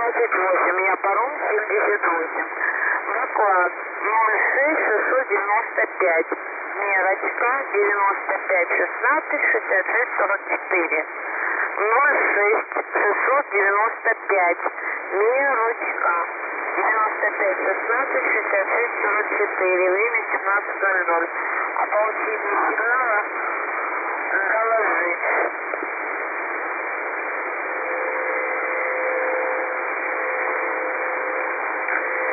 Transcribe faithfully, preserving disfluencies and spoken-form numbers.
двадцать восемь, я паром семьдесят восемь. Доклад ноль шесть шестьсот девяносто пять. Мерочка девяносто пять шестнадцать шестьдесят шесть сорок четыре. ноль шесть шестьсот девяносто пять. Мерочка девяносто пять шестнадцать шестьдесят шесть сорок четыре. Время семнадцать ноль ноль. О получении сигнала доложить.